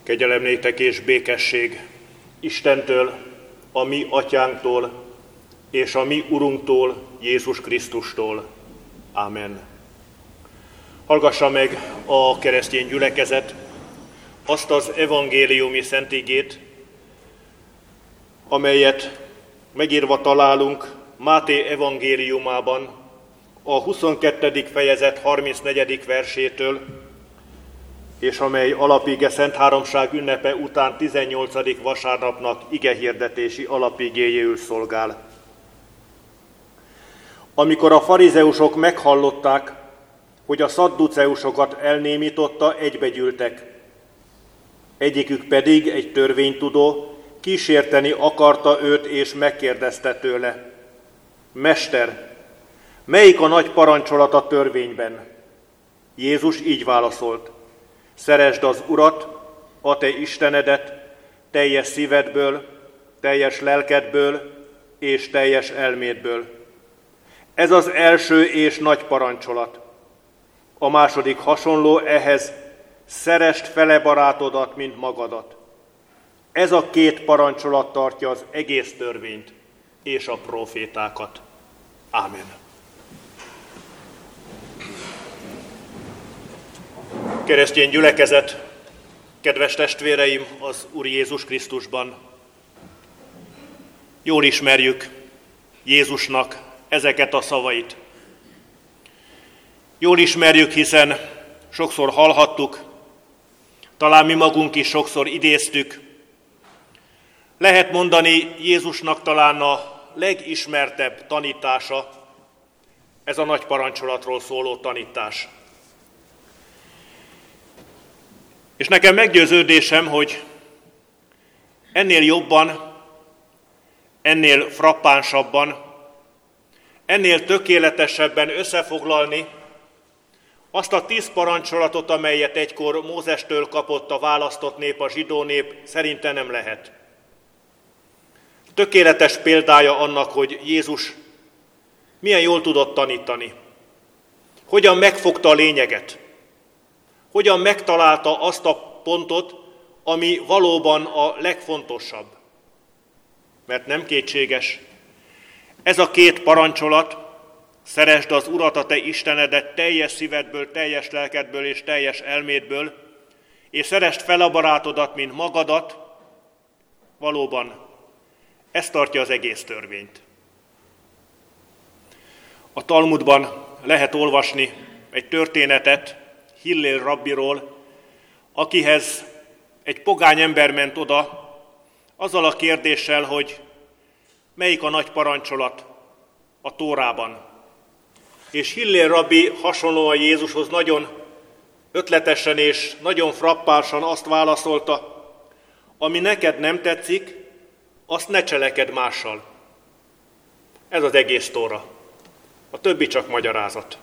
Kegyelem néktek és békesség Istentől, a mi atyánktól, és a mi Urunktól, Jézus Krisztustól. Ámen. Hallgassa meg a keresztény gyülekezet azt az evangéliumi szentigét, amelyet megírva találunk Máté evangéliumában, a 22. fejezet 34. versétől, és amely alapige Szent Háromság ünnepe után 18. vasárnapnak igehirdetési alapigéjéül szolgál. Amikor a farizeusok meghallották, hogy a szadduceusokat elnémította, egybegyűltek. Egyikük pedig, egy törvénytudó, kísérteni akarta őt, és megkérdezte tőle: Mester, melyik a nagy parancsolat a törvényben? Jézus így válaszolt: Szeresd az Urat, a te Istenedet, teljes szívedből, teljes lelkedből és teljes elmédből. Ez az első és nagy parancsolat. A második hasonló ehhez: szeresd fele barátodat, mint magadat. Ez a két parancsolat tartja az egész törvényt és a profétákat. Ámen. Keresztény gyülekezet, kedves testvéreim az Úr Jézus Krisztusban! Jól ismerjük Jézusnak ezeket a szavait. Jól ismerjük, hiszen sokszor hallhattuk, talán mi magunk is sokszor idéztük. Lehet mondani, Jézusnak talán a legismertebb tanítása ez a nagy parancsolatról szóló tanítás. És nekem meggyőződésem, hogy ennél jobban, ennél frappánsabban, ennél tökéletesebben összefoglalni azt a 10 parancsolatot, amelyet egykor Mózestől kapott a választott nép, a zsidó nép, szerintem nem lehet. Tökéletes példája annak, hogy Jézus milyen jól tudott tanítani, hogyan megfogta a lényeget, hogyan megtalálta azt a pontot, ami valóban a legfontosabb. Mert nem kétséges, ez a 2 parancsolat, szeresd az Urat, a te Istenedet teljes szívedből, teljes lelkedből és teljes elmédből, és szeresd fel a barátodat, mint magadat, valóban ez tartja az egész törvényt. A Talmudban lehet olvasni egy történetet Hillél rabbiról, akihez egy pogány ember ment oda azzal a kérdéssel, hogy melyik a nagy parancsolat a Tórában. És Hillél rabbi hasonlóan Jézushoz nagyon ötletesen és nagyon frappánsan azt válaszolta: ami neked nem tetszik, azt ne cselekedd mással. Ez az egész Tóra. A többi csak magyarázat.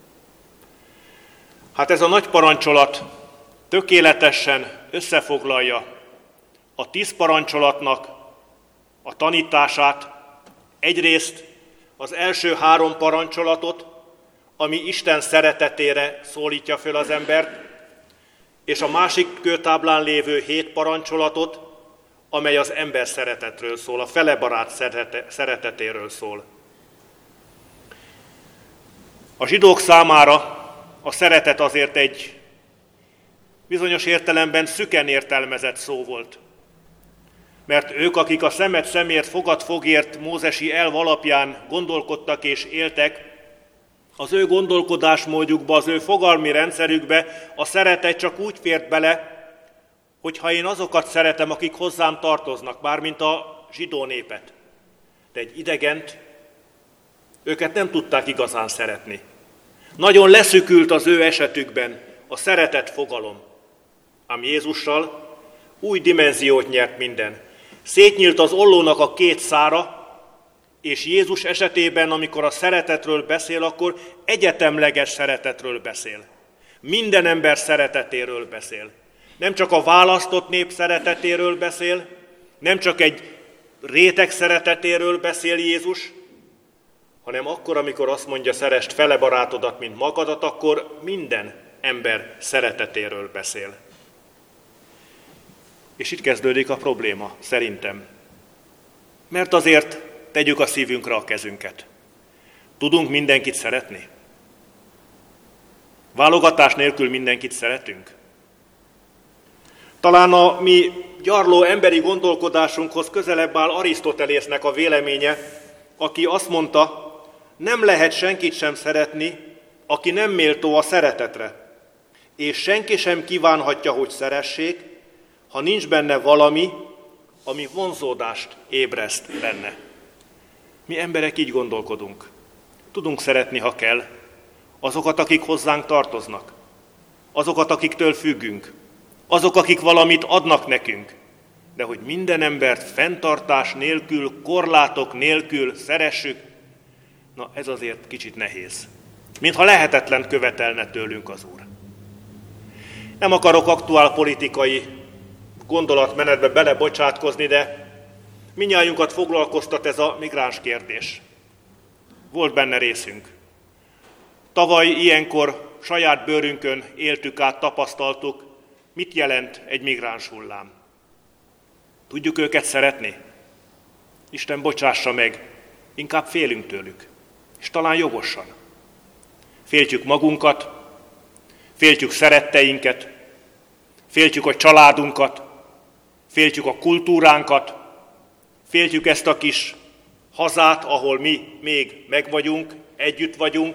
Hát ez a nagy parancsolat tökéletesen összefoglalja a 10 parancsolatnak a tanítását. Egyrészt az első 3 parancsolatot, ami Isten szeretetére szólítja föl az embert, és a másik kőtáblán lévő 7 parancsolatot, amely az ember szeretetről szól, a fele barát szeretetéről szól. A zsidók számára a szeretet azért egy bizonyos értelemben szüken értelmezett szó volt. Mert ők, akik a szemet szemért, fogad fogért mózesi elv alapján gondolkodtak és éltek, az ő gondolkodásmódjukba, az ő fogalmi rendszerükbe a szeretet csak úgy fért bele, hogyha én azokat szeretem, akik hozzám tartoznak, bármint a zsidó népet. De egy idegent, őket nem tudták igazán szeretni. Nagyon leszűkült az ő esetükben a szeretet fogalom. Ám Jézussal új dimenziót nyert minden. Szétnyílt az ollónak a 2 szára, és Jézus esetében, amikor a szeretetről beszél, akkor egyetemleges szeretetről beszél. Minden ember szeretetéről beszél. Nem csak a választott nép szeretetéről beszél, nem csak egy réteg szeretetéről beszél Jézus, hanem akkor, amikor azt mondja, szeresd fele barátodat, mint magadat, akkor minden ember szeretetéről beszél. És itt kezdődik a probléma, szerintem. Mert azért tegyük a szívünkre a kezünket. Tudunk mindenkit szeretni? Válogatás nélkül mindenkit szeretünk? Talán a mi gyarló emberi gondolkodásunkhoz közelebb áll Arisztotelésznek a véleménye, aki azt mondta, nem lehet senkit sem szeretni, aki nem méltó a szeretetre, és senki sem kívánhatja, hogy szeressék, ha nincs benne valami, ami vonzódást ébreszt benne. Mi emberek így gondolkodunk. Tudunk szeretni, ha kell, azokat, akik hozzánk tartoznak, azokat, akiktől függünk, azok, akik valamit adnak nekünk, de hogy minden embert fenntartás nélkül, korlátok nélkül szeressük, na ez azért kicsit nehéz. Mintha lehetetlen követelne tőlünk az Úr. Nem akarok aktuál politikai gondolatmenetbe belebocsátkozni, de mindnyájunkat foglalkoztat ez a migráns kérdés. Volt benne részünk. Tavaly ilyenkor saját bőrünkön éltük át, tapasztaltuk, mit jelent egy migráns hullám. Tudjuk őket szeretni? Isten bocsássa meg, inkább félünk tőlük, és talán jogosan. Féltjük magunkat, féltjük szeretteinket, féltjük a családunkat, féltjük a kultúránkat, féltjük ezt a kis hazát, ahol mi még megvagyunk, együtt vagyunk.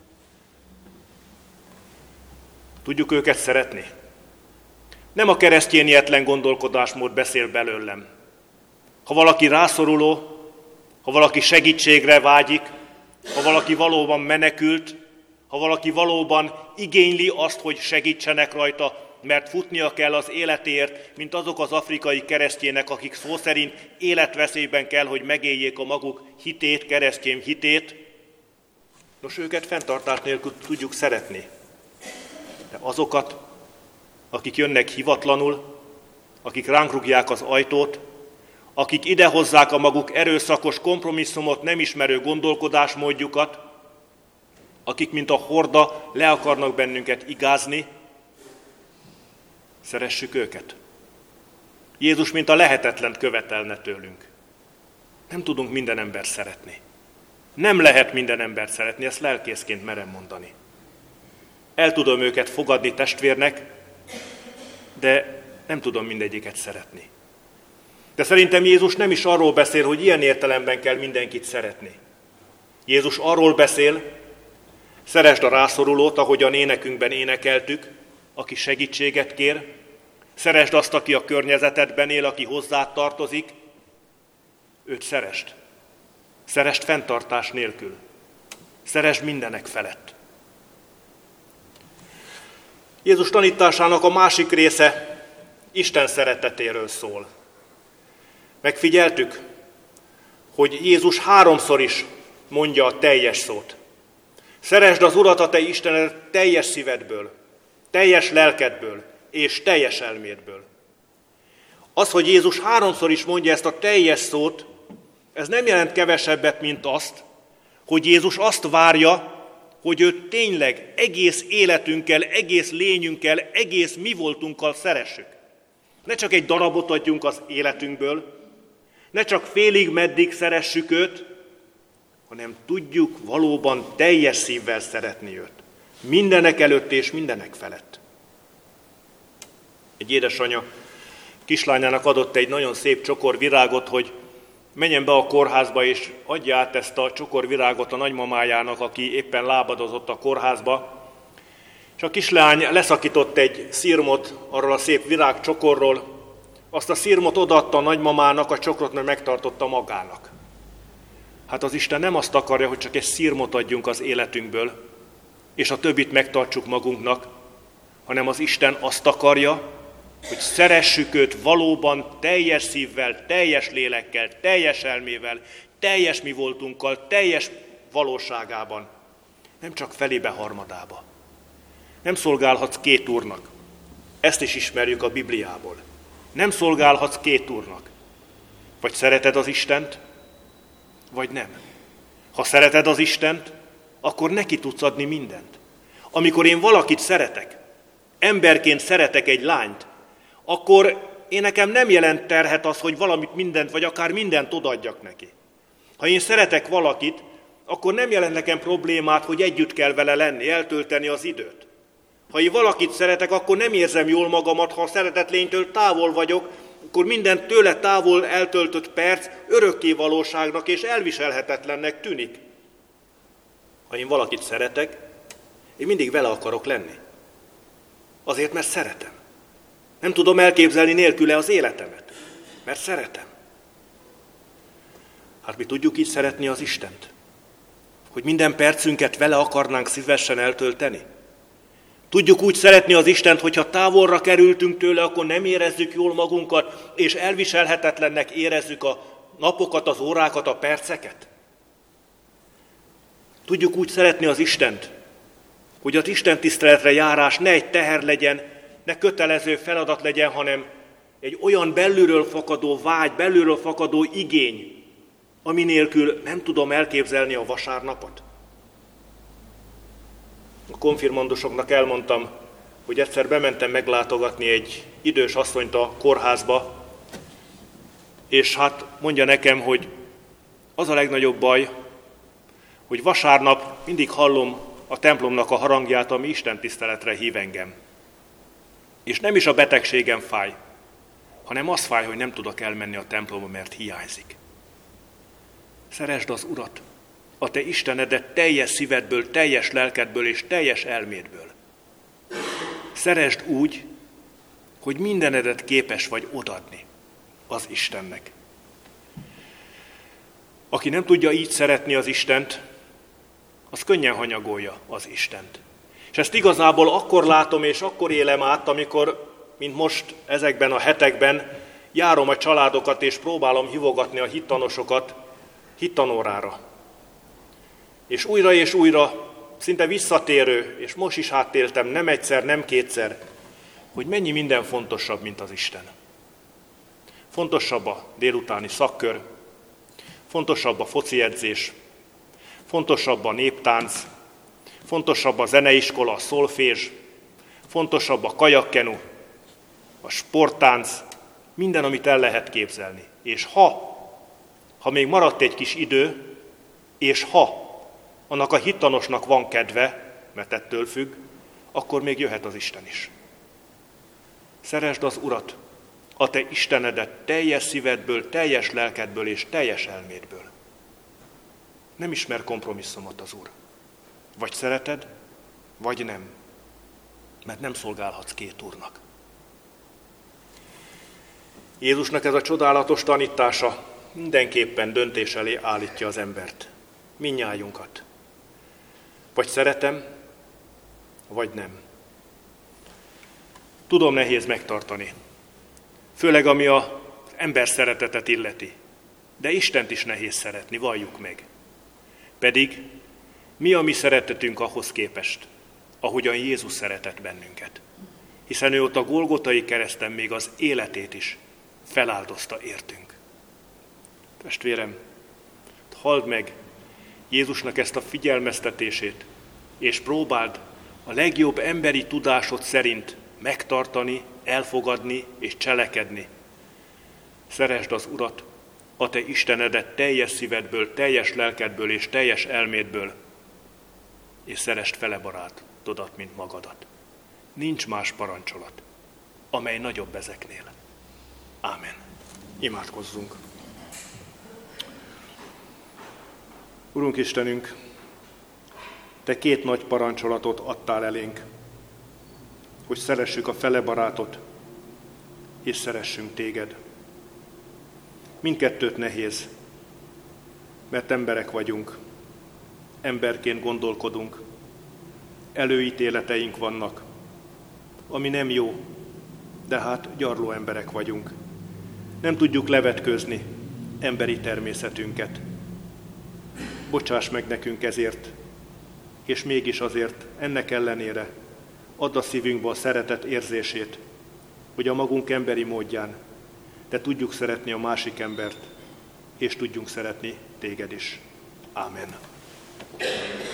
Tudjuk őket szeretni? Nem a keresztényietlen gondolkodásmód beszél belőlem. Ha valaki rászoruló, ha valaki segítségre vágyik, ha valaki valóban menekült, ha valaki valóban igényli azt, hogy segítsenek rajta, mert futnia kell az életéért, mint azok az afrikai keresztjének, akik szó szerint életveszélyben kell, hogy megéljék a maguk hitét, keresztény hitét. Nos, őket fenntartás nélkül tudjuk szeretni. De azokat, akik jönnek hivatlanul, akik ránk rúgják az ajtót, akik idehozzák a maguk erőszakos, kompromisszumot nem ismerő gondolkodásmódjukat, akik, mint a horda, le akarnak bennünket igázni, szeressük őket. Jézus, mint a lehetetlent követelne tőlünk. Nem tudunk minden embert szeretni. Nem lehet minden embert szeretni, ezt lelkészként merem mondani. El tudom őket fogadni testvérnek, de nem tudom mindegyiket szeretni. De szerintem Jézus nem is arról beszél, hogy ilyen értelemben kell mindenkit szeretni. Jézus arról beszél, szeresd a rászorulót, ahogyan énekünkben énekeltük, aki segítséget kér, szeresd azt, aki a környezetedben él, aki hozzád tartozik, őt szeresd. Szeresd fenntartás nélkül. Szeresd mindenek felett. Jézus tanításának a másik része Isten szeretetéről szól. Megfigyeltük, hogy Jézus 3-szor is mondja a teljes szót. Szeresd az Urat, a te Istenedet teljes szívedből, teljes lelkedből és teljes elmédből. Az, hogy Jézus 3-szor is mondja ezt a teljes szót, ez nem jelent kevesebbet, mint azt, hogy Jézus azt várja, hogy őt tényleg egész életünkkel, egész lényünkkel, egész mi voltunkkal szeressük. Ne csak egy darabot adjunk az életünkből, ne csak félig meddig szeressük őt, hanem tudjuk valóban teljes szívvel szeretni őt. Mindenek előtt és mindenek felett. Egy édesanya kislányának adott egy nagyon szép csokorvirágot, hogy menjen be a kórházba és adja át ezt a csokorvirágot a nagymamájának, aki éppen lábadozott a kórházba. És a kislány leszakított egy szirmot arról a szép virágcsokorról, azt a szirmot odaadta a nagymamának, a csokrot meg megtartotta magának. Hát az Isten nem azt akarja, hogy csak egy szirmot adjunk az életünkből, és a többit megtartsuk magunknak, hanem az Isten azt akarja, hogy szeressük őt valóban teljes szívvel, teljes lélekkel, teljes elmével, teljes mi voltunkkal, teljes valóságában, nem csak felébe, harmadába. Nem szolgálhatsz 2 úrnak. Ezt is ismerjük a Bibliából. Nem szolgálhatsz 2 úrnak. Vagy szereted az Istent, vagy nem. Ha szereted az Istent, akkor neki tudsz adni mindent. Amikor én valakit szeretek, emberként szeretek egy lányt, akkor én nekem nem jelent terhet az, hogy valamit, mindent, vagy akár mindent odaadjak neki. Ha én szeretek valakit, akkor nem jelent nekem problémát, hogy együtt kell vele lenni, eltölteni az időt. Ha én valakit szeretek, akkor nem érzem jól magamat, ha a szeretett lénytől távol vagyok, akkor minden tőle távol eltöltött perc örökké valóságnak és elviselhetetlennek tűnik. Ha én valakit szeretek, én mindig vele akarok lenni. Azért, mert szeretem. Nem tudom elképzelni nélküle az életemet, mert szeretem. Hát mi tudjuk így szeretni az Istent? Hogy minden percünket vele akarnánk szívesen eltölteni? Tudjuk úgy szeretni az Istent, hogyha távolra kerültünk tőle, akkor nem érezzük jól magunkat, és elviselhetetlennek érezzük a napokat, az órákat, a perceket? Tudjuk úgy szeretni az Istent, hogy az Isten tiszteletre járás ne egy teher legyen, ne kötelező feladat legyen, hanem egy olyan belülről fakadó vágy, belülről fakadó igény, ami nélkül nem tudom elképzelni a vasárnapot. A konfirmandusoknak elmondtam, hogy egyszer bementem meglátogatni egy idős asszonyt a kórházba, és hát mondja nekem, hogy az a legnagyobb baj, hogy vasárnap mindig hallom a templomnak a harangját, ami Isten tiszteletre hív engem. És nem is a betegségem fáj, hanem az fáj, hogy nem tudok elmenni a templomba, mert hiányzik. Szeresd az Urat, a te Istenedet teljes szívedből, teljes lelkedből és teljes elmédből. Szeresd úgy, hogy mindenedet képes vagy odaadni az Istennek. Aki nem tudja így szeretni az Istent, az könnyen hanyagolja az Istent. És ezt igazából akkor látom és akkor élem át, amikor, mint most ezekben a hetekben, járom a családokat és próbálom hívogatni a hittanosokat hittanórára. És újra, szinte visszatérő, és most is átéltem nem egyszer, nem kétszer, hogy mennyi minden fontosabb, mint az Isten. Fontosabb a délutáni szakkör, fontosabb a foci edzés, fontosabb a néptánc, fontosabb a zeneiskola, a szolfézs, fontosabb a kajakkenu, a sporttánc, minden, amit el lehet képzelni. És ha még maradt egy kis idő, és ha annak a hittanosnak van kedve, mert ettől függ, akkor még jöhet az Isten is. Szeresd az Urat, a te Istenedet teljes szívedből, teljes lelkedből és teljes elmédből. Nem ismer kompromisszumot az Úr. Vagy szereted, vagy nem. Mert nem szolgálhatsz két úrnak. Jézusnak ez a csodálatos tanítása mindenképpen döntés elé állítja az embert. Mindnyájunkat. Vagy szeretem, vagy nem. Tudom, nehéz megtartani. Főleg ami az ember szeretetet illeti. De Istent is nehéz szeretni, valljuk meg. Pedig mi a mi szeretetünk ahhoz képest, ahogyan Jézus szeretett bennünket. Hiszen ő ott a Golgotai kereszten még az életét is feláldozta értünk. Testvérem, halld meg Jézusnak ezt a figyelmeztetését, és próbáld a legjobb emberi tudásod szerint megtartani, elfogadni és cselekedni. Szeresd az Urat, a te Istenedet teljes szívedből, teljes lelkedből és teljes elmédből, és szeresd fele barátodat, mint magadat. Nincs más parancsolat, amely nagyobb ezeknél. Ámen. Imádkozzunk. Urunk Istenünk, te két nagy parancsolatot adtál elénk, hogy szeressük a fele barátot, és szeressünk téged. Mindkettőt nehéz, mert emberek vagyunk, emberként gondolkodunk, előítéleteink vannak, ami nem jó, de hát gyarló emberek vagyunk. Nem tudjuk levetkőzni emberi természetünket. Bocsáss meg nekünk ezért, és mégis azért ennek ellenére add a szívünkbe a szeretet érzését, hogy a magunk emberi módján, de tudjuk szeretni a másik embert, és tudjunk szeretni téged is. Ámen.